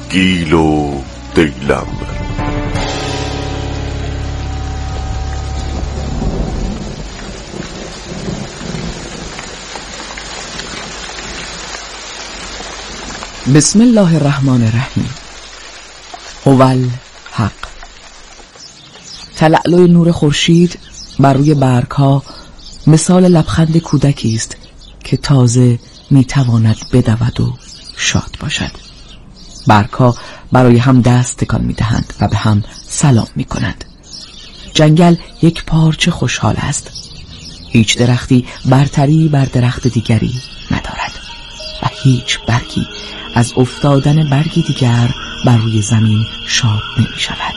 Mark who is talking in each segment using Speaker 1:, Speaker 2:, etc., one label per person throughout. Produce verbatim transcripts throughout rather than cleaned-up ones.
Speaker 1: گیل و دیلم.
Speaker 2: بسم الله الرحمن الرحیم. اول حق. تلألؤ نور خورشید بر روی برگ‌ها مثال لبخند کودکی است که تازه میتواند بدود و شاد باشد. برگ‌ها برای هم دست تکان میدهند و به هم سلام میکنند. جنگل یک پارچه خوشحال است. هیچ درختی برتری بر درخت دیگری ندارد و هیچ برگی از افتادن برگی دیگر بر روی زمین شاد نمی شود.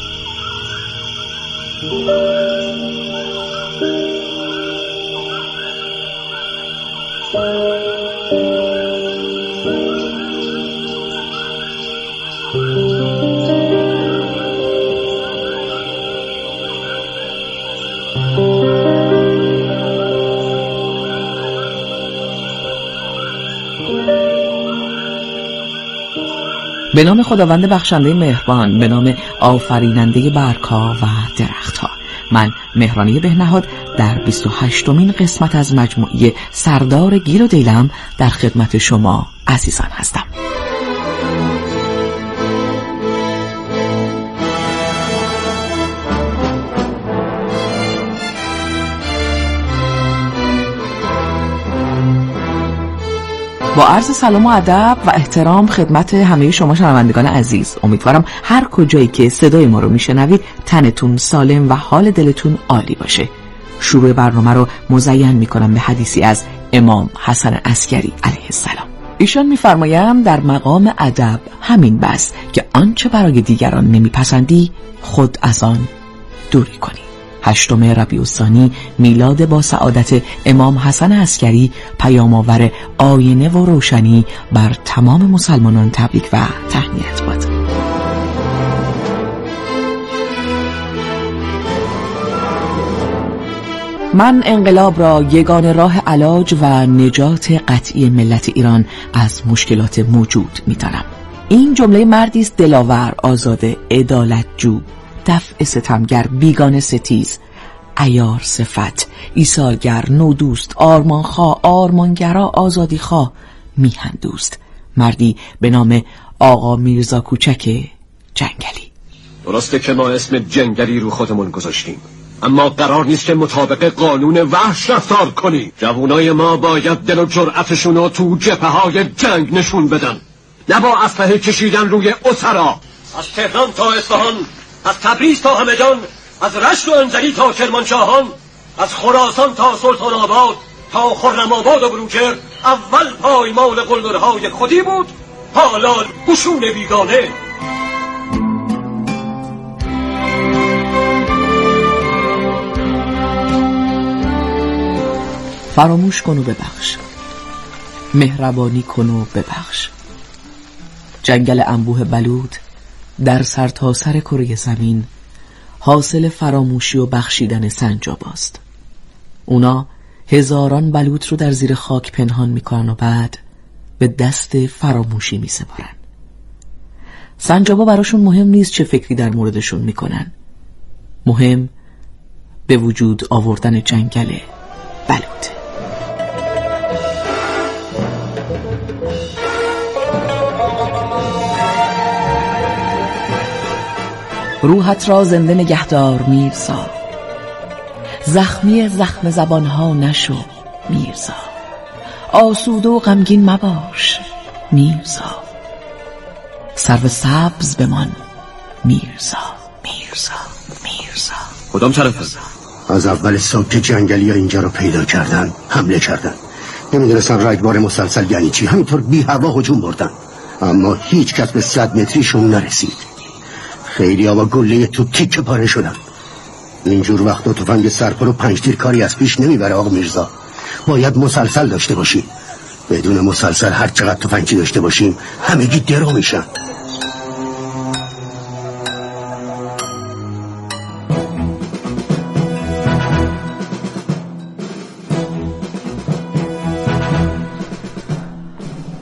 Speaker 2: به نام خداوند بخشنده مهربان، به نام آفریننده برگ‌ها و درخت‌ها. من مهرانی بهنهاد در بیست و هشتمین قسمت از مجموعه سردار گیل و دیلم در خدمت شما عزیزان هستم. با عرض سلام و ادب و احترام خدمت همه شما شنوندگان عزیز، امیدوارم هر کجایی که صدای ما رو میشنوید تنتون سالم و حال دلتون عالی باشه. شروع برنامه رو مزین میکنم به حدیثی از امام حسن عسکری علیه السلام. ایشان میفرمایند در مقام ادب همین بس که آنچه برای دیگران نمیپسندی خود از آن دوری کنی. هشتم ربیع الثانی میلاد با سعادت امام حسن عسکری، پیام آور آینه و روشنی بر تمام مسلمانان تبریک و تهنیت باد. من انقلاب را یگانه راه علاج و نجات قطعی ملت ایران از مشکلات موجود می‌دانم. این جمله مردی است دلاور، آزاده، عدالتجو، دفع ستمگر، بیگانه ستیز، عیار صفت، ایثارگر، نودوست، آرمانخواه، آرمانگرا، آزادیخواه، میهن دوست. مردی به نام آقا میرزا کوچک جنگلی.
Speaker 3: درسته که ما اسم جنگلی رو خودمون گذاشتیم، اما قرار نیست که مطابق قانون وحش رفتار کنی. جوانای ما باید دل و جرأتشون رو تو جبهه های جنگ نشون بدن، نه با اسلحه کشیدن روی اسرا. از تهران تا اصفهان، از تبریز تا همدان، از رشت و انزلی تا کرمانشاهان، از خراسان تا سلطان آباد تا خرم آباد و بروجرد، اول پایمال قلدرهای خودی بود، حالا قشون بیگانه.
Speaker 2: فراموش کن و ببخش، مهربانی کن و ببخش. جنگل انبوه بلود در سرتاسر کره زمین حاصل فراموشی و بخشیدن سنجاباست. اونا هزاران بلوط رو در زیر خاک پنهان میکنن و بعد به دست فراموشی میسپارن. سنجابا براشون مهم نیست چه فکری در موردشون میکنن، مهم به وجود آوردن جنگل بلوط. روحت را زنده نگهدار میرزا، زخمی زخم زبانها نشو میرزا، آسوده و غمگین مباش میرزا، سرو سبز بمان میرزا میرزا میرزا.
Speaker 3: کدام طرف؟
Speaker 4: از اول صبح که جنگلی ها اینجا رو پیدا کردن حمله کردن. نمیدونستن رگبار مسلسل یعنی چی، همینطور بی هوا هجوم بردن، اما هیچ کس به صد متریشون نرسید. خیلی ها با گله تو تیکه پاره شدن. اینجور وقتا تفنگ سرپر و پنج تیر کاری از پیش نمیبره آقا میرزا، باید مسلسل داشته باشی. بدون مسلسل هر چقدر تفنگی داشته باشیم همگی درو میشن.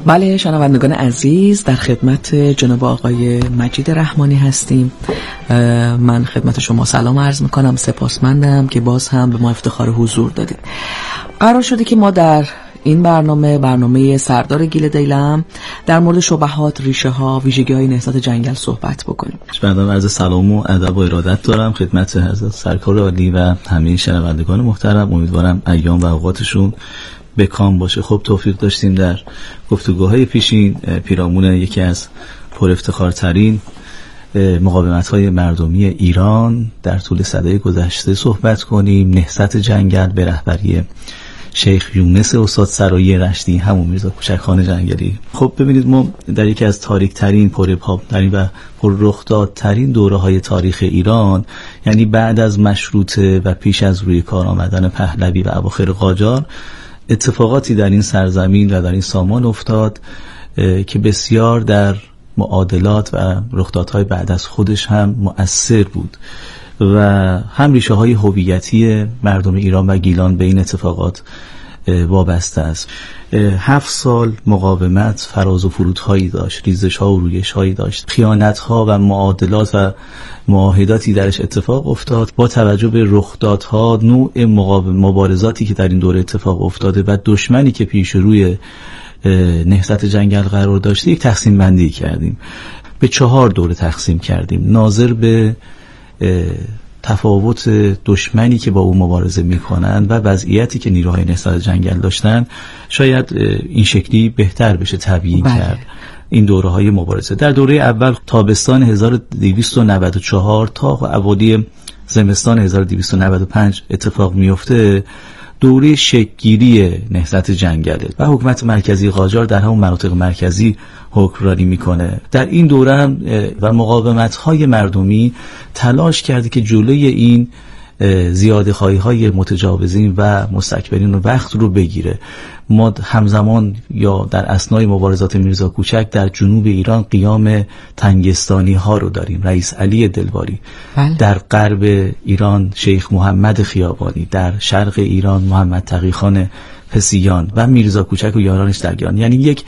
Speaker 2: بله شنوندگان عزیز، در خدمت جناب آقای مجید رحمانی هستیم. من خدمت شما سلام عرض میکنم، سپاسمندم که باز هم به ما افتخار حضور دادید. قرار شده که ما در این برنامه برنامه سردار گیل دیلم در مورد شبهات، ریشه ها، ویژگی های نهضت جنگل صحبت بکنیم.
Speaker 5: بنده عرض سلام و ادب و ارادت دارم خدمت حضرت سرکار عالی و همه شنوندگان محترم. امیدوارم ایام و اوقاتشون به کام باشه. خب توفیق داشتیم در گفتگوهای پیشین پیرامون یکی از پر افتخارترین مقاومت‌های مردمی ایران در طول سده گذشته صحبت کنیم. نهضت جنگل به رهبری شیخ یونس استاد سرایی رشدی، همون میرزا کوچک خان جنگلی. خب ببینید ما در یکی از تاریک ترین، پر ابهام ترین و پر رخدادترین دوره های تاریخ ایران، یعنی بعد از مشروطه و پیش از روی کار آمدن پهلوی و اواخر قاجار، اتفاقاتی در این سرزمین و در این سامان افتاد که بسیار در معادلات و رخدادهای بعد از خودش هم مؤثر بود و هم ریشه های هویتی مردم ایران و گیلان به این اتفاقات وابسته است. هفت سال مقاومت فراز و فرودهایی داشت، ریزش ها و رویش هایی داشت، خیانت ها و معادلات و معاهداتی درش اتفاق افتاد. با توجه به رخدادها، نوع مبارزاتی که در این دوره اتفاق افتاده و دشمنی که پیش روی نهضت جنگل قرار داشته، یک تقسیم بندی کردیم، به چهار دوره تقسیم کردیم ناظر به تفاوت دشمنی که با او مبارزه میکنن و وضعیتی که نیروهای نهضت جنگل داشتن. شاید این شکلی بهتر بشه تبیین بله. کرد این دوره های مبارزه. در دوره اول تابستان هزار و دویست و نود و چهار تا اوالی زمستان هزار و دویست و نود و پنج اتفاق میفته. دوره شکل‌گیری نهضت جنگله و حکومت مرکزی قاجار در همون مناطق مرکزی حکمرانی میکنه. در این دوره هم و مقاومت‌های مردمی تلاش کرده که جلوی این زیاده خواهی های متجاوزین و مستکبرین و وقت رو بگیره. ما همزمان یا در اثنای مبارزات میرزا کوچک در جنوب ایران قیام تنگستانی ها رو داریم، رئیس علی دلواری. بله. در غرب ایران شیخ محمد خیابانی، در شرق ایران محمد تقی خان پسیان و میرزا کوچک و یارانش در گیلان. یعنی یک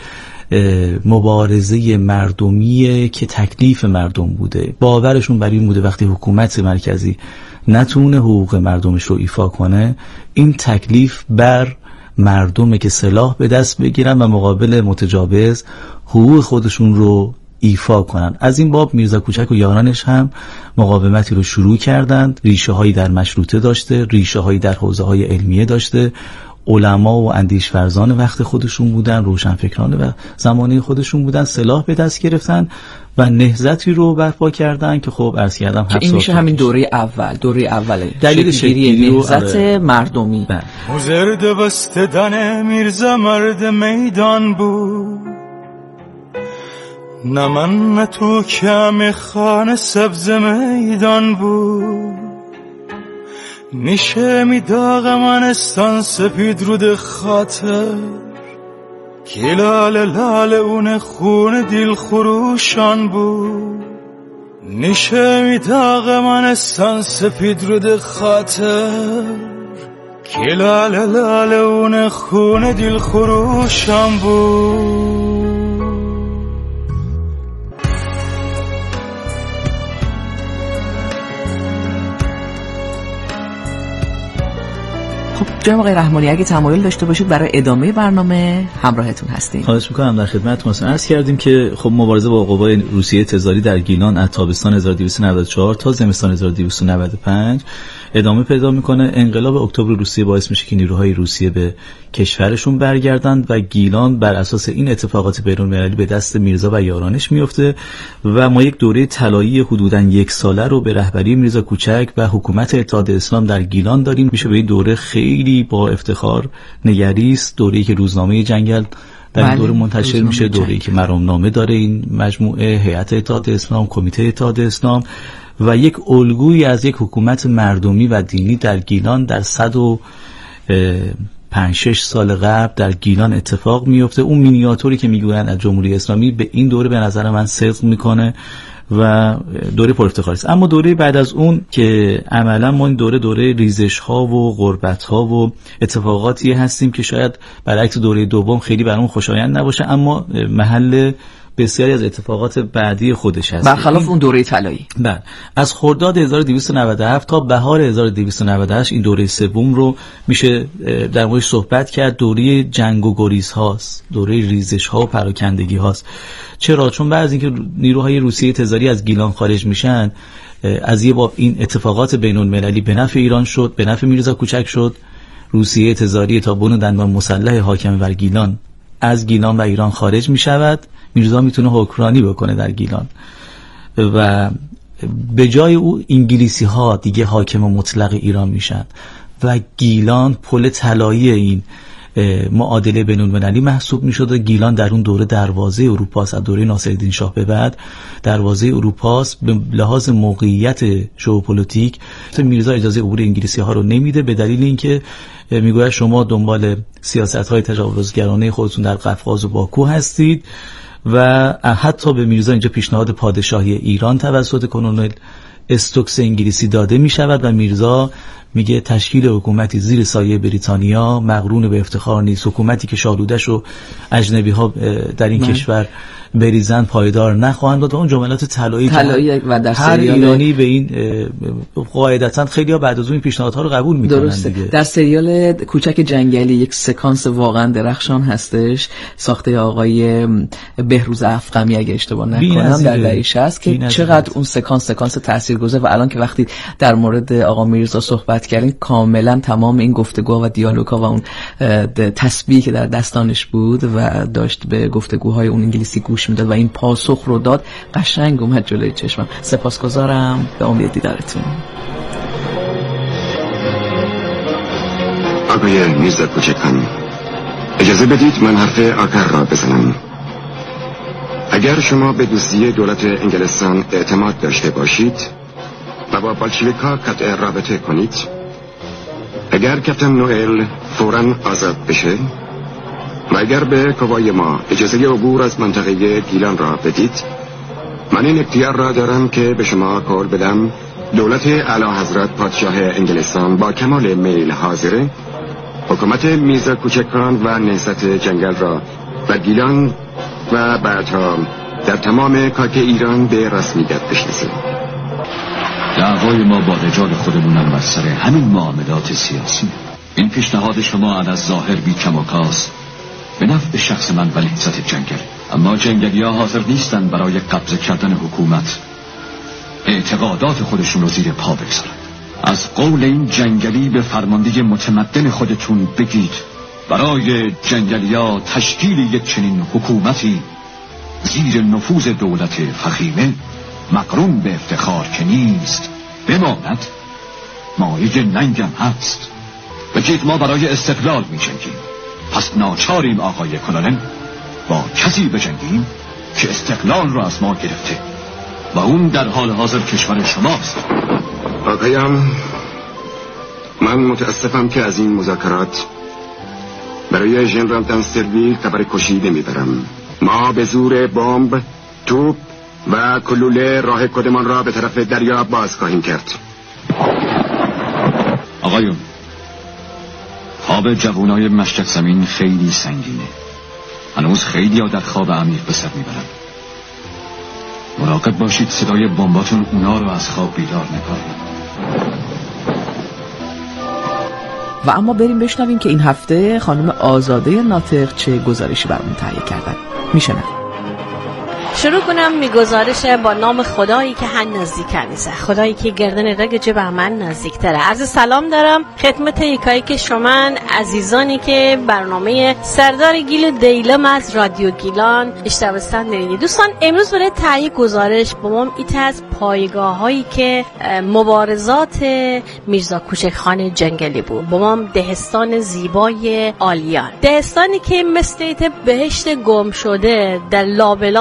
Speaker 5: مبارزه مردمیه که تکلیف مردم بوده. باورشون بر این بوده وقتی حکومت مرکزی نتونه حقوق مردمش رو ایفا کنه، این تکلیف بر مردمه که سلاح به دست بگیرن و مقابل متجاوز حقوق خودشون رو ایفا کنن. از این باب میرزا کوچک و یارانش هم مقاومتی رو شروع کردند. ریشه هایی در مشروطه داشته، ریشه هایی در حوزه های علمیه داشته. علما و اندیشورزان وقت خودشون بودن، روشنفکران و زمانه خودشون بودن، سلاح به دست گرفتن و نهضتی رو برپا کردن که خب عرض کردم هفت سال این میشه همین دوره اول دوره اوله دلیل شکلی نهضت مردمی.
Speaker 6: مزرد بستدن میرزا مرد میدان بود، نه من نه تو کم خانه سبز میدان بود. نیشه می داغ منستان سپید رود خاطر، که لال لال اون خون دل خروشان بود. نیشه می داغ منستان سپید رود خاطر، که لال لال اون خون دل خروشان بود.
Speaker 2: خب جناب آقای رحمانی اگه تمایل داشته باشید برای ادامه برنامه همراهتون هستیم.
Speaker 5: خواهش می‌کنم. در خدمتتون هستم. عرض کردیم که خب مبارزه با قوای روسیه تزاری در گیلان از تابستان هزار و دویست و نود و چهار تا زمستان هزار و دویست و نود و پنج ادامه پیدا میکنه. انقلاب اکتبر روسیه باعث میشه که نیروهای روسیه به کشورشون برگردند و گیلان بر اساس این اتفاقات بین‌المللی به دست میرزا و یارانش میفته و ما یک دوره طلایی حدوداً یک ساله رو به رهبری میرزا کوچک و حکومت اتحاد اسلام در گیلان داریم. میشه به این دوره خیلی با افتخار نگریست. دوره‌ای که روزنامه جنگل در این دوره منتشر میشه، دوره‌ای که مرامنامه داره این مجموعه، هیئت اتحاد اسلام، کمیته اتحاد اسلام و یک الگویی از یک حکومت مردمی و دینی در گیلان در صد و پنج شش سال قبل در گیلان اتفاق میفته. اون مینیاتوری که میگویند از جمهوری اسلامی به این دوره به نظر من صدق میکنه و دوره پر افتخاری است. اما دوره بعد از اون که عملا ما این دوره دوره ریزش ها و غربت ها و اتفاقاتی هستیم که شاید برعکس دوره دوم خیلی برامون خوشایند نباشه، اما محل بسیاری از اتفاقات بعدی خودش هست،
Speaker 2: برخلاف اون دوره طلایی.
Speaker 5: بله، از خرداد هزار و دویست و نود و هفت تا بهار هزار و دویست و نود و هشت این دوره سوم رو میشه در موردش صحبت کرد. دوره جنگ و گریز هاست، دوره ریزش ها و پراکندگی هاست. چرا؟ چون بعد از اینکه نیروهای روسیه تزاری از گیلان خارج میشن، از یه باب این اتفاقات بین المللی به نفع ایران شد، به نفع میرزا کوچک شد. روسیه تزاری تا بن دندان مسلح حاکم بر گیلان از گیلان و ایران خارج میشود. میرزا میتونه حکمرانی بکنه در گیلان و به جای او انگلیسی ها دیگه حاکم مطلق ایران میشن و گیلان پل طلایی این معادله بین المللی محسوب میشد و گیلان در اون دوره دروازه اروپا است. از دوره ناصرالدین شاه به بعد دروازه اروپا است. به لحاظ موقعیت ژئوپلیتیک میرزا اجازه عبور انگلیسی ها رو نمیده، به دلیل اینکه میگوید شما دنبال سیاست های تجاوزگرانه خودتون در قفقاز و باکو هستید و حتی به میرزا اینجا پیشنهاد پادشاهی ایران توسط کنونل استوکس انگلیسی داده می شود و میرزا میگه تشکیل حکومتی زیر سایه بریتانیا مقرون به افتخار نیست، حکومتی که شالودش و اجنبی ها در این من. کشور بریزن پایدار نخواهند بود. اون جملات طلایی
Speaker 2: طلایی و در
Speaker 5: هر ایرانی به این قاعدتا خیلی‌ها بعد از اون پیشنهادها رو قبول می‌کنن دیگه.
Speaker 2: در سریال کوچک جنگلی یک سکانس واقعا درخشان هستش، ساخته آقای بهروز افغمی اگه اشتباه نکنم در دهه شصت، که چقدر اون سکانس سکانس تاثیرگذار و الان که وقتی در مورد آقا میرزا صحبت کردین کاملا تمام این گفتگوها و دیالوگ‌ها و اون تسبیحی که در دستانش بود و داشت به گفتگوهای اون انگلیسی گوش میداد و این پاسخ رو داد، قشنگ اومد جلوی چشمم. سپاسگزارم، به امید دیدارتون.
Speaker 7: آقای میرزا کوچکان، اجازه بدید من حرف آخر را بزنم. اگر شما به دوستی دولت انگلستان اعتماد داشته باشید و با بالشویک‌ها قطع رابطه کنید، اگر کپتن نوئل فوراً آزاد بشه و اگر به کوای ما اجازه عبور از منطقه گیلان را بدید، من این اختیار را دارم که به شما قول بدم دولت اعلی حضرت پادشاه انگلستان با کمال میل حاضره حکومت میرزا کوچکان و نهضت جنگل را و گیلان و بعدها در تمام خاک ایران به رسمیت بشناسه.
Speaker 3: دعوای ما با رجال خودمونم بر سر همین معاملات سیاسی. این پیشنهاد شما از ظاهر بی کم و کاس به نفع شخص من و نهضت جنگل، اما جنگلی ها حاضر نیستن برای قبضه کردن حکومت اعتقادات خودشون رو زیر پا بگذارن. از قول این جنگلی به فرماندهی متمدن خودتون بگید برای جنگلی ها تشکیل یک چنین حکومتی زیر نفوذ دولت فخیمه مقرون به افتخار که نیست بماند مایه ننگم هست. بگید ما برای استقلال می جنگیم، پس ناچاریم آقای کلونل با کسی بجنگیم که استقلال را از ما گرفته و اون در حال حاضر کشور شماست.
Speaker 7: آقایان، من متاسفم که از این مذاکرات برای ژنرال دنسترویل خبر کشی نمیبرم. ما به زور بمب، توپ و کلوله راه خودمان را به طرف دریا باز خواهیم کرد.
Speaker 3: آقایون، خواب جوانای مشرق زمین خیلی سنگینه. هنوز خیلی ها در خواب عمیق به سر میبرن. مراقب باشید صدای بمباتون اونا رو از خواب بیدار نکنه.
Speaker 2: و اما بریم بشنویم که این هفته خانم آزاده ناطق چه گزارشی برامون تهیه کردن. میشنم.
Speaker 8: شروع کنم می گزارش با نام خدایی که هن نزدیک نیست، خدایی که گردن رگ جب من نزدیک تره. عرض سلام دارم خدمت یکایی که شما عزیزانی که برنامه سردار گیل دیلم از رادیو گیلان اشتباستان دارید. دوستان، امروز برای تهیه گزارش با ما ایت از پایگاه هایی که مبارزات میرزا کوچکخان جنگلی بود. با ما دهستان زیبای آلیان، دهستانی که مثل ایت بهشت گم شده در لابلای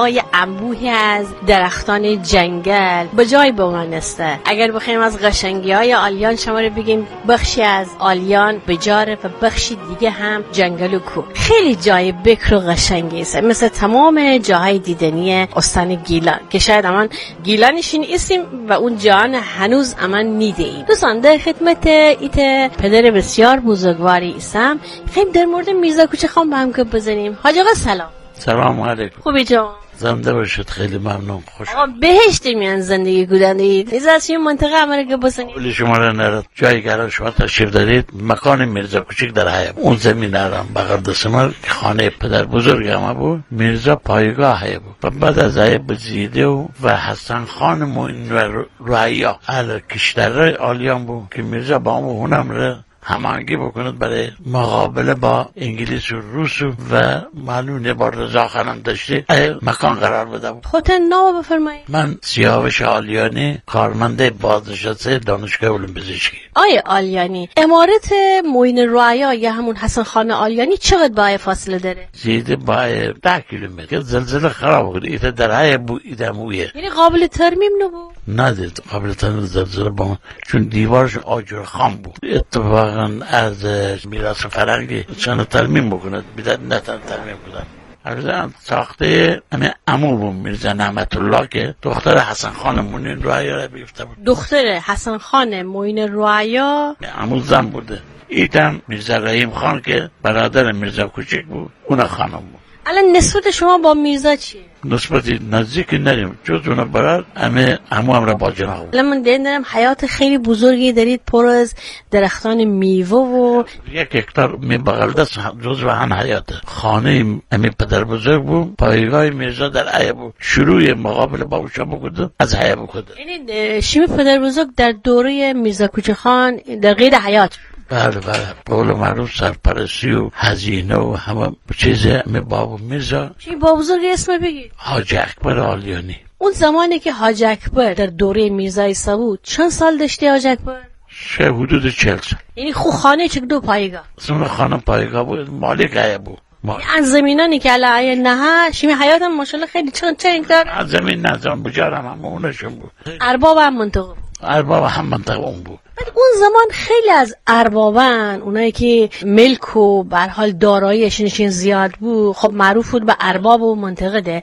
Speaker 8: انبوهی از درختان جنگل به جای بمانسته. اگر بخوایم از قشنگی های آلیان شما رو بگیم، بخشی از آلیان بجاره و بخشی دیگه هم جنگل و کوه. خیلی جای بکر و قشنگی است، مثل تمام جاهای دیدنی استان گیلان که شاید امان گیلانشین اسیم و اون جان هنوز امان نیدهیم. دوستان در خدمت ایت پدر بسیار بزرگواری ایستم. خیلی در مورد میرزا کوچکخان با هم که بزنیم. حاج آقا سلام.
Speaker 9: سلام علیکم.
Speaker 8: خوبی جان؟
Speaker 9: زنده باشید، خیلی ممنون، خوش
Speaker 8: آقا بهشت میان زندگی گودندید. از از این منطقه امریکا بسنید
Speaker 9: ولی شما را نرد جایی که شما تشریف دارید، مکان میرزا کوچک در حیب، اون زمین نرم بغل دستمال که خانه پدر بزرگ ما بود، میرزا پایگاه حیب بود و بعد از حیب زیده و, و حسن خان موین و رعیا اهل کشتر آلیان بود که میرزا با همون هونم را هماهنگی بکنید برای مقابله با انگلیس و روس و معلومه با رضا خانم داشته مکان قرار بده بود.
Speaker 8: خودتون نام بفرمایید.
Speaker 9: من سیاوش آلیانی، کارمند بازنشسته دانشگاه علوم پزشکی.
Speaker 8: آیه آلیانی، امارت موین رعیا یا همون حسن خان آلیانی چقدر با فاصله داره؟
Speaker 9: زیده با ده کیلومتر. زلزله خراب بود، ایت در های بود، ایدم اویه.
Speaker 8: یعنی قابل ترمیم نبود؟
Speaker 9: ندید قابل ترمیم زلزله با من، چون دیوارش آجر خام بود. اتفاقا از میراث فرهنگی چند ترمیم بکند بیدن نتن ترمیم کنند. ارزان ساخته همه عمو بود میرزا نعمت الله که دختر حسن خان موین رعیا را بیفته بود.
Speaker 8: دختر حسن خان موین رعیا
Speaker 9: عمو زن بوده. ایتم میرزا رحیم خان که برادر میرزا کوچک بود، اون خانم بود.
Speaker 8: الان نسبت شما با میرزا چیه؟
Speaker 9: نسبتی نزدیک نریم، جز اونا برای همه همو هم را با جناه بود.
Speaker 8: الان من دیدم حیات خیلی بزرگی دارید، پر از درختان میوه و
Speaker 9: یک هکتار می بغل دست جز و هم حیاته. خانه همه پدر بزرگ بود، پایگاه میرزا در حیه بود، شروع مقابل با اوشا بکده از حیه بکده.
Speaker 8: یعنی شیمی پدر بزرگ در دوره میرزا کوچکخان در غیر حیات.
Speaker 9: بله بله، قول معروف سرپرستی و هزینه و همه چیز همه بابا میرزا.
Speaker 8: چی بابا بزرگ اسم بگی؟
Speaker 9: حاج اکبر آلیانی.
Speaker 8: اون زمانی که حاج اکبر در دوره میرزا عیسی بود چند سال داشته حاج اکبر؟
Speaker 9: شه حدود چهل سال.
Speaker 8: یعنی خو خانه چک دو پایگاه؟
Speaker 9: اصلا خانه پایگاه بود، مالک حیه بود.
Speaker 8: از زمینانی که علیه نه شیمی حیات هم ماشاءالله خیلی چند چند دار.
Speaker 9: از زمین نزان بجارم هم اونشون بود.
Speaker 8: ارباب هم منطقه بود.
Speaker 9: ارباب هم منطقه اون بود.
Speaker 8: بعد اون زمان خیلی از اربابان، اونایی که ملک و به هر حال داراییشون زیاد بود، خب معروف بود به ارباب و منطقه ده.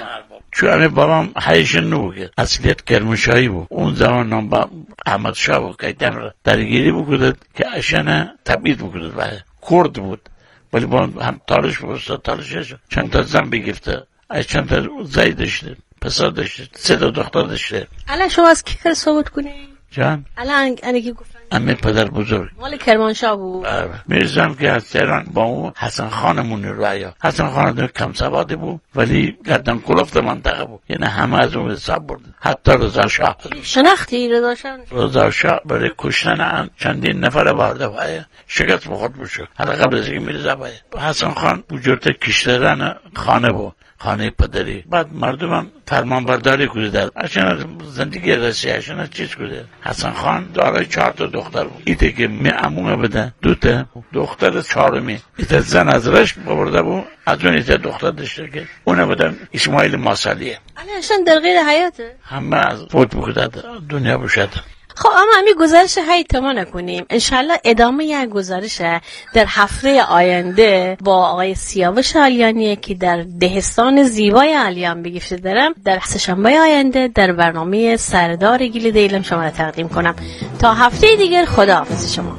Speaker 9: چون همه بابام حیش نوگه اصلیت کرمانشاهی بود. اون زمان نام با احمد شاه بود که دم درگیری بکرد که اشنه تبعید بکرد و کرد بود، ولی با هم تالش بود، تالشش چند تا زن بگیفته، از چند تا زی داشته، پسر داشته، سه تا دختر داشته.
Speaker 8: الان شما از کی کار ثابت کنی؟
Speaker 9: جان؟
Speaker 8: الان انا کی گفتن؟
Speaker 9: همه پدر بزرگ.
Speaker 8: مال کرمانشاه بود.
Speaker 9: میرزم که از تهران با اون حسن خان موین رعیا. حسن خان کم سواد بود ولی گردن کلفت منطقه بود، یعنی همه از اون حساب برد، حتی رضا شاه.
Speaker 8: شناختی رضا شاه؟
Speaker 9: رضا شاه برای کشتن چندین نفر وارد وای شکست بخورد بشه. حالا قبل از اینکه میرزا وای حسن خان بجورت کشتران خانه بود، خانه پدری. بعد مردم فرمان برداری کردن اشان زندگی رسی اشان چیز کرده. حسن خان دارای چهار تا دختر بود. ایده که می عمومه بده دو تا دختر چهارمی ایده زن از رشت برده بود، از اون ایده دختر داشته که اون بودن اسماعیل ماسالیه.
Speaker 8: الان اشان در غیر حیاته،
Speaker 9: همه از فوت بکرده دنیا بشد.
Speaker 8: خب اما همین گزارش هایی تمام نکنیم، انشالله ادامه یک گزارش در هفته آینده با آقای سیاوش آلیانی که در دهستان زیبای آلیان بگیفته دارم در سه‌شنبه آینده در برنامه سردار گیل دیلم شما را تقدیم کنم. تا هفته دیگر خداحافظ شما.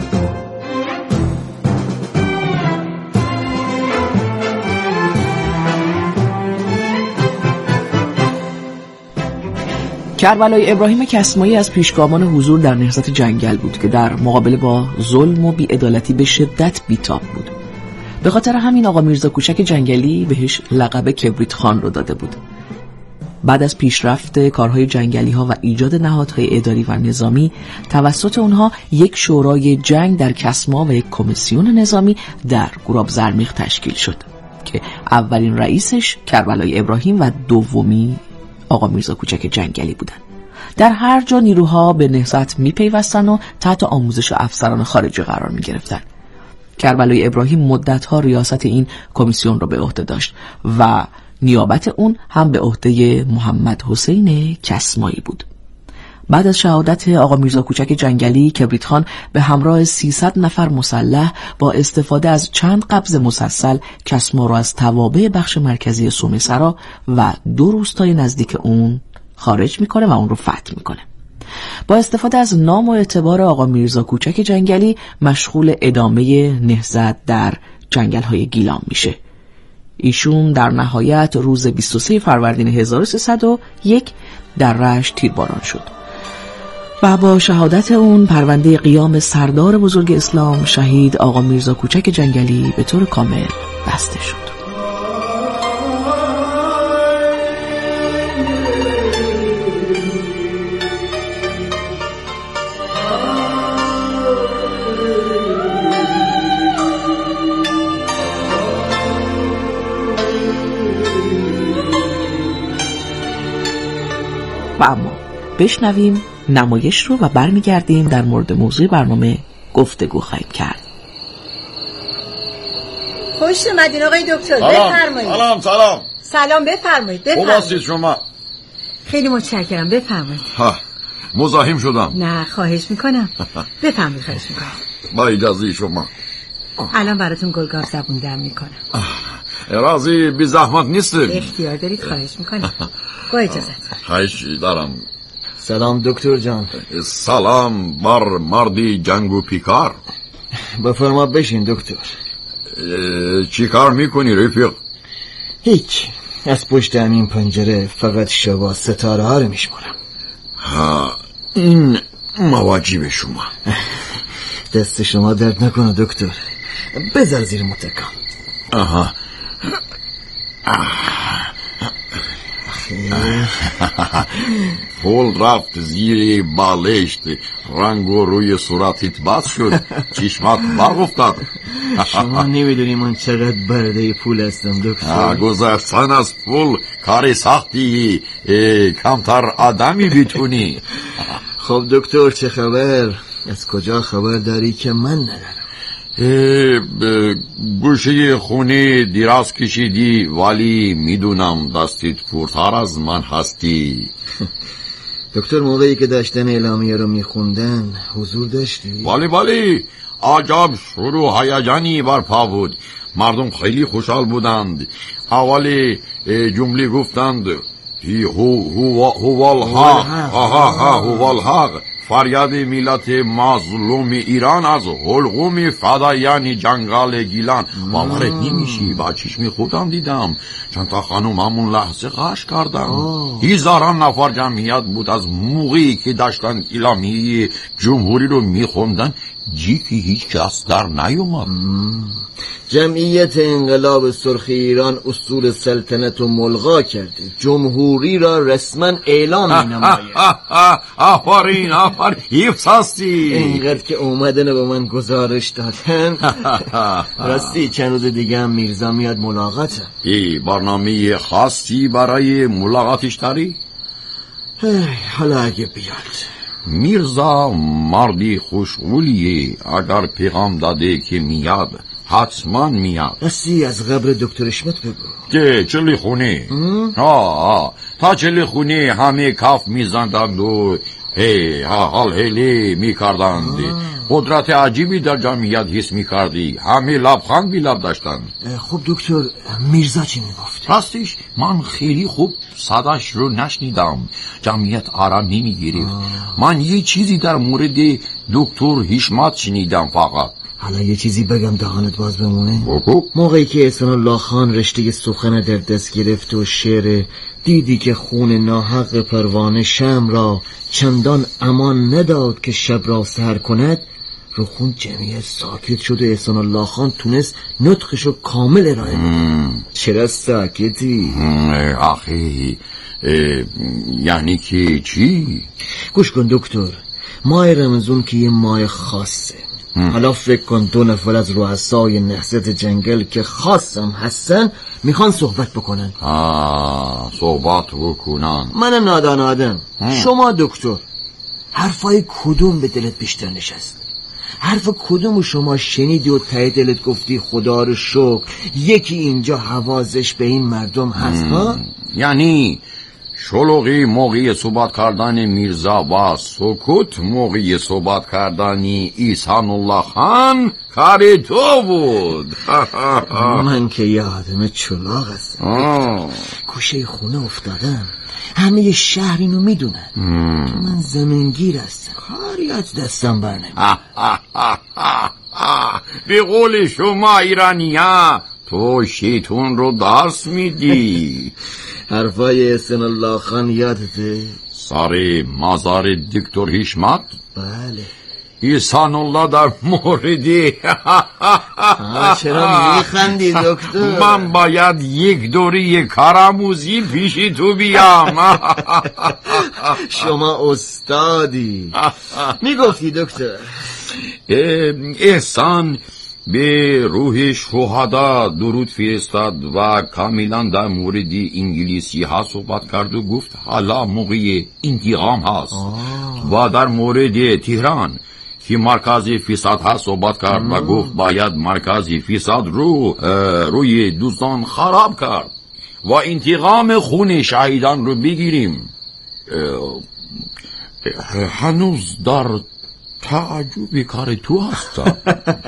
Speaker 2: کربلای ابراهیم کسمایی از پیشگامان حضور در نهضت جنگل بود که در مقابله با ظلم و بی‌عدالتی به شدت بیتاب بود. به خاطر همین آقا میرزا کوچک جنگلی بهش لقب کبریت خان رو داده بود. بعد از پیشرفت کارهای جنگلی ها و ایجاد نهادهای اداری و نظامی توسط اونها یک شورای جنگ در کسما و یک کمیسیون نظامی در گوراب زرمیخ تشکیل شد که اولین رئیسش کربلای ابراهیم و دومی آقا میرزا کوچک جنگلی بودن. در هر جا نیروها به نهضت میپیوستن و تحت آموزش افسران خارجی قرار میگرفتن. کربلای ابراهیم مدتها ریاست این کمیسیون رو به عهده داشت و نیابت اون هم به عهده محمد حسین کسمایی بود. بعد از شهادت آقا میرزا کوچک جنگلی، کبریت خان به همراه سیصد نفر مسلح با استفاده از چند قبض مسلسل کسما را از توابع بخش مرکزی سومسرا و دو روستای نزدیک اون خارج میکنه و اون رو فتح میکنه. با استفاده از نام و اعتبار آقا میرزا کوچک جنگلی مشغول ادامه نهضت در جنگل‌های گیلان میشه. ایشون در نهایت روز بیست و سوم فروردین هزار و سیصد و یک در رشت تیرباران شد و با شهادت اون پرونده قیام سردار بزرگ اسلام شهید آقا میرزا کوچک جنگلی به طور کامل بسته شد. و اما بشنویم نمایش رو و برمیگردیم در مورد موضوع برنامه گفتگو خواهیم کرد.
Speaker 10: خوش اومدین آقای دکتر. بفرمایید.
Speaker 11: سلام سلام.
Speaker 10: سلام بفرمایید. بفرمایید.
Speaker 11: خوب هستید شما؟
Speaker 10: خیلی متشکرم. بفرمایید.
Speaker 11: ها مزاحم شدم.
Speaker 10: نه خواهش میکنم. بفرمایید. خواهش میکنم.
Speaker 11: با اجازه شما.
Speaker 10: الان براتون گلگاف زبون دم میکنم.
Speaker 11: راضی بی زحمت نیستید؟
Speaker 10: اختیار دارید. خواهش میکنم. با اجازت.
Speaker 11: خواهش دارم.
Speaker 12: سلام دکتر جان.
Speaker 11: سلام بر مردی جنگ و پیکار.
Speaker 12: بفرما بشین دکتر.
Speaker 11: چی کار میکنی رفیق؟
Speaker 12: هیچ، از پشت همین پنجره فقط شبا ستاره ها رو میشمارم.
Speaker 11: ها این مواجب شما.
Speaker 12: دست شما درد نکنه دکتر. بذار زیر متکم.
Speaker 11: آها پول رفت زیر بالشت، رنگ و روی صورتت بس شد، چشمت برق افتاد.
Speaker 12: شما نمیدونی من چقدر برده پول هستم دکتر.
Speaker 11: گذشتن از پول کار سختی، کمتر آدمی بیتونی.
Speaker 12: خب دکتر چه خبر؟ از کجا خبر داری که من ندارم؟
Speaker 11: گوشه خونه دراز کشیدی ولی میدونم دستت پرتر از من هستی.
Speaker 12: دکتر موقعی که داشتن اعلامیه رو میخوندن حضور داشتی؟
Speaker 11: ولی ولی عجب شروع هیجانی برپا بود. مردم خیلی خوشحال بودند. اولی جمله گفتند هو هو هو الحق هو الحق، فریاد ملت مظلوم ایران از حلقوم فدایان جنگل گیلان. باورت نمیشی، با چشم خودم دیدم. چند تا خانم همون لحظه غش کردن. هزاران نفر جمعیت بود. از موقعی که داشتن اعلامیه جمهوری رو میخوندن جیکی هیچ کس در نیومد.
Speaker 12: جمعیت انقلاب سرخ ایران اصول سلطنت و ملغا کرده، جمهوری را رسما اعلام می نماید.
Speaker 11: آفرین آفرین، حیف هستی.
Speaker 12: اینقدر که اومدن به من گزارش دادن. راستی چند روز دیگه هم میرزا میاد ملاقاتم.
Speaker 11: ای برنامه خاصی برای ملاقاتش داری؟
Speaker 12: حالا اگه بیاد.
Speaker 11: میرزا مردی خوشقولیه، اگر پیغام داده که میاد حتما میاد.
Speaker 12: راستی از قبر دکتر اشمت بگو.
Speaker 11: که چلی خونه ها تا چلی خونه همه کف میزندند و هی حال هلی میکردند. قدرت عجیبی در جمعیت حس میکردی. همه لبخند بی لب داشتند.
Speaker 12: خب دکتر میرزا چی میگفت؟
Speaker 11: راستش من خیلی خوب صداش رو نشنیدم. جمعیت آرام نمیگیرید. من یه چیزی در مورد دکتر حشمت شنیدم فقط.
Speaker 12: حالا یه چیزی بگم دهانت باز بمونه؟
Speaker 11: بگو.
Speaker 12: موقعی که احسان الله خان رشته سخن در دست گرفت و شعر دیدی که خون ناحق پروانه شم را چندان امان نداد که شب را سحر کند، رو خون جمعیت ساکت شد و احسان الله خان تونست نطقشو کامل ارائه بده. چرا ساکتی؟
Speaker 11: آخی یعنی که چی؟
Speaker 12: گوش کن دکتر، ماه رمضان که یه ماه خاصه. حالا فکر کن دو نفر از رؤسای نهضت جنگل که خاصم هستن میخوان صحبت بکنن.
Speaker 11: آه صحبت بکنن.
Speaker 12: من نادان آدم، شما دکتر، حرفای کدوم به دلت بیشتر نشست؟ حرف کدوم شما شنیدی و ته دلت گفتی خدا رو شکر یکی اینجا حوازش به این مردم هست ها؟
Speaker 11: یعنی شلوغی موقع صحبت کردن میرزا و سکوت موقع صحبت کردن احسان الله خان کار تو بود.
Speaker 12: من که یه آدم چلاق هستم، کوشه خونه افتادم، همه شهر اینو میدونن که من زمینگیر هستم، کاری از دستم برنمیاد.
Speaker 11: به قول شما ایرانی‌ها تو شیطون رو درس میدی.
Speaker 12: حرفای احسان الله خان یادته؟
Speaker 11: سر مزار دکتر حشمت؟
Speaker 12: بله.
Speaker 11: احسان الله در موردی
Speaker 12: چرا میخندی دکتر؟
Speaker 11: من باید یک دوری کارآموزی پیش تو بیام.
Speaker 12: شما استادی. میگفتی دکتر
Speaker 11: احسان به روح شهدا درود فرستاد و کاملا در مورد انگلیسی ها صحبت کرد و گفت حالا موقع انتقام هست. و در مورد تهران که مرکز فساد ها صحبت کرد و گفت باید مرکز فساد رو روی دوستان خراب کرد و انتقام خون شهیدان رو بگیریم. هنوز در تعجب کار تو هستم.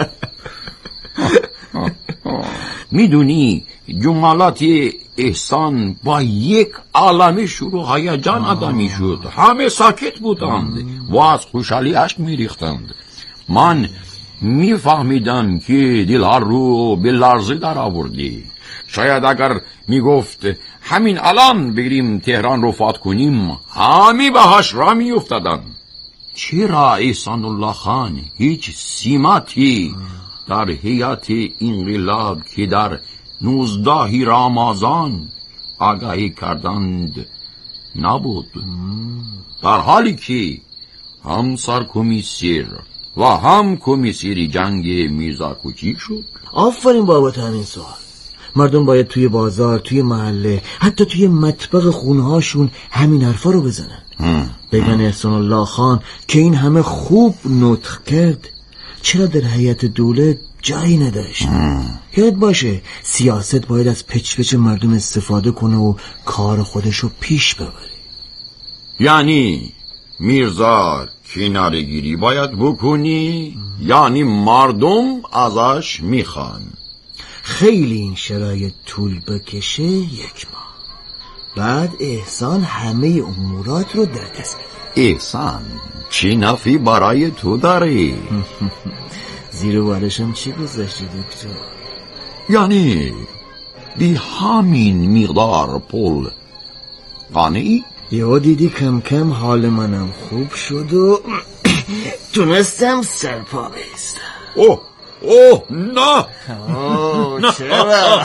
Speaker 11: میدونی جملات احسان با یک عالم شروع هیجان ادا میشد. همه ساکت بودند و از خوشحالی اشک میریختند. من میفهمیدم که دلها رو به لرزه در آوردی. شاید اگر میگفت همین الان بگیریم تهران رو فتح کنیم همه بهش را میافتادند. چرا احسان الله خان هیچ سمتی در هیئت انقلاب که در نوزده رمضان آگاهی کردند نبود، در حالی که هم سرکمیسر و هم کمیسر جنگ میرزا کوچیک شد؟
Speaker 12: آفرین بابت همین سوال. مردم باید توی بازار، توی محله، حتی توی مطبخ خونهاشون همین حرفا رو بزنن. بگن احسان الله خان که این همه خوب نطق کرد چرا در هیئت دولت جایی نداشت؟ یاد باشه سیاست باید از پچ پچ مردم استفاده کنه و کار خودش رو پیش ببره.
Speaker 11: یعنی میرزا کناره گیری باید بکنی؟ یعنی مردم ازش میخوان
Speaker 12: خیلی این شرایط طول بکشه یک ماه بعد احسان همه امورات رو در دست بگیره.
Speaker 11: احسان چی نفی برای تو داری؟
Speaker 12: زیر بالشم چی گذاشتی دکتر؟
Speaker 11: یعنی بی همین مقدار پول قانعی؟
Speaker 12: یهو دیدی کم کم حال منم خوب شد و تونستم سرپا بایستم.
Speaker 11: اوه اوه نه
Speaker 12: اوه چرا؟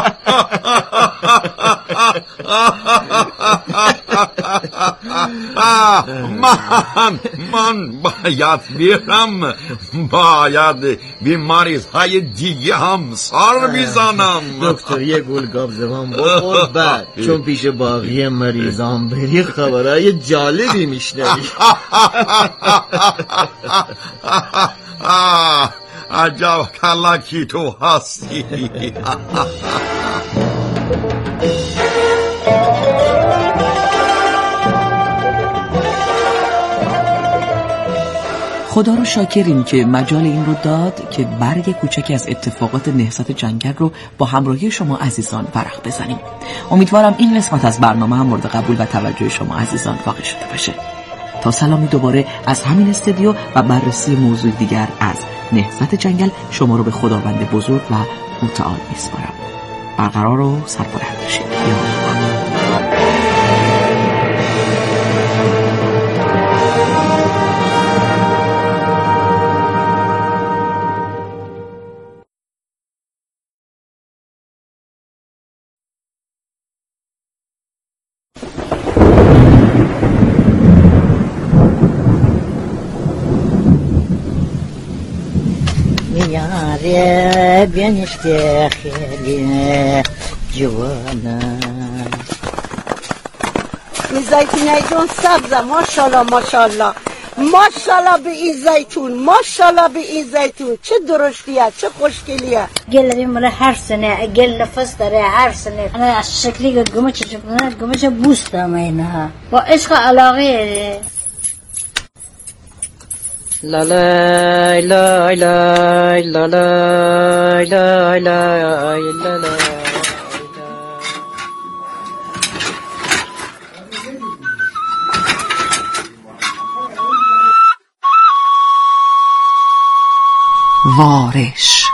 Speaker 11: من من باید بیرم، باید به مریض های دیگه هم سر بیزنم.
Speaker 12: دکتر یه گلگاب زبان بخور بعد چون پیش باقی مریضان بری خبرهای جالبی میشنوی.
Speaker 11: عجب کلکی تو هستی.
Speaker 2: خدا رو شاکریم که مجال این رو داد که برگ کوچکی از اتفاقات نهضت جنگل رو با همراهی شما عزیزان ورق بزنیم. امیدوارم این قسمت از برنامه هم مورد قبول و توجه شما عزیزان واقع شده باشه. تا سلامی دوباره از همین استودیو و بررسی موضوع دیگر از نهضت جنگل شما رو به خداوند بزرگ و متعال میسپارم. برقرار و سربلند باشید.
Speaker 13: میاره بینشته خیلی جوانم این زیتونه جون سبزه ماشالله ماشالله
Speaker 14: ماشاءالله به این زیتون، ماشاءالله به این زیتون، چه درشتیه، چه خوشگلیه.
Speaker 13: گل میمونه هر سنه، گل نفس داره هر سنه. انا از شکلی که گمه چه چه گمه چه بوست دارم اینها. با عشق علاقه.
Speaker 15: لا لا لا لا لا لا لا لا لا.
Speaker 2: وارش